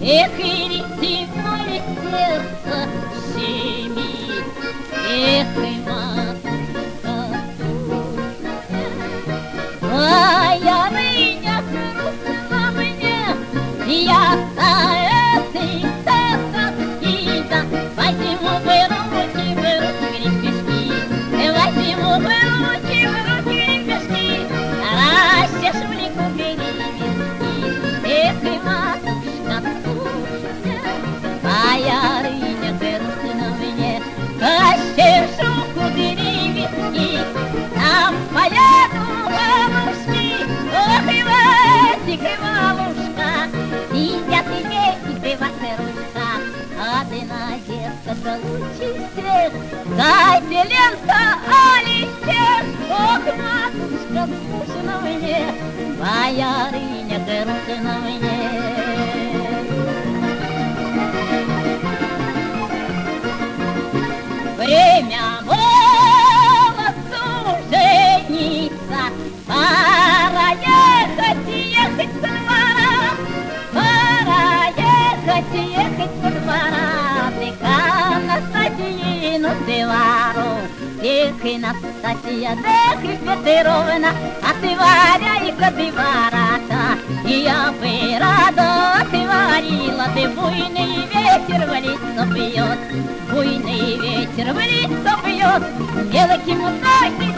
Эх, и летит мое сердце щемит, эх, и матушка моя рыня грустна мне, я за этой тоски, да, возьму в руки гребешки, возьму в руки гребешки, расчешу лику перевески, эх, и матушка моя рыня грустна мне, расчешу кудрявички, там поеду бабушки, ох, и Васик, и бабушка, сидят и дети, криваться ручка, а ты, Надежда, лучший свет, дайте лента, али свет, ох, матушка, скучно мне, моя рыня грустна мне. Время молодцу жениться, пора ехать со двора, пора ехать со двора, ты-ка, Настасья, ну ты вору, эх, и Настасья, эх, и Петровна, а ты Варя-ка, ты вората, и я бы рада, ты варила, ты буйный ветер в лицо бьет, буйный ветер в лицо бьет, мелким ногти